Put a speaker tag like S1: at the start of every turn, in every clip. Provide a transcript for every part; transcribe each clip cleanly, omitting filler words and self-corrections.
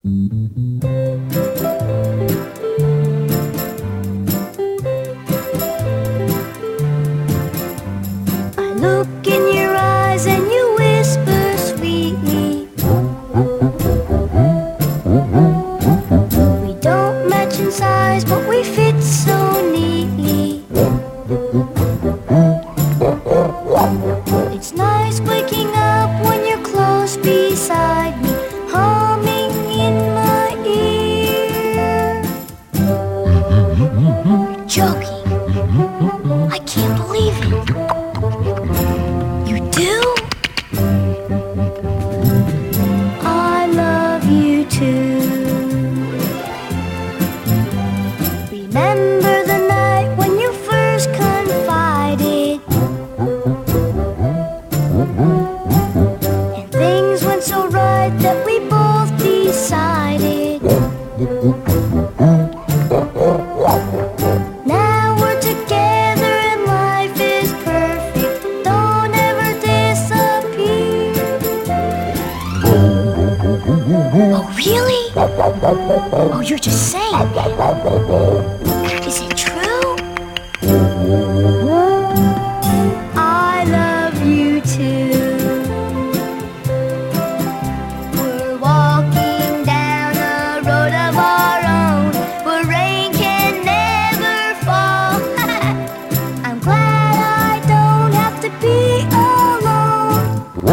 S1: I look in your eyes and you whisper sweetly. We don't match in size, but we fit so neatly. It's nice waking up when you're close beside me, humming in my ear. You're joking. I can't believe it. You do? I love you too. Remember the night when you first confided, and things went so right that we both decided. Now we're together and life is perfect. Don't ever disappear. Oh, really? Oh, you're just saying that. Is it true? I love you too. We're walking down a road of our own where rain can never fall. I'm glad I don't have to be alone.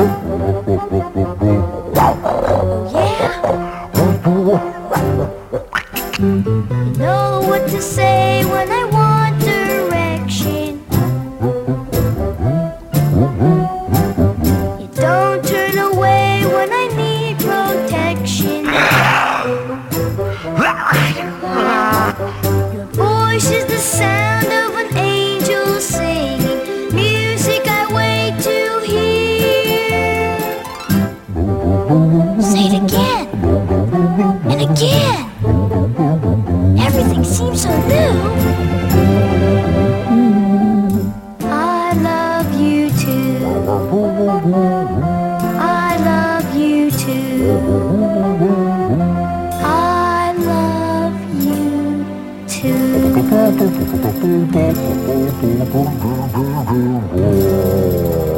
S1: Oh, yeah? You know what to say when I want direction. You don't turn away when I need protection. Your voice is the sound of an angel singing, music I wait to hear. Say it again, and again. Everything seems so new. I love you too. I love you too. I love you too.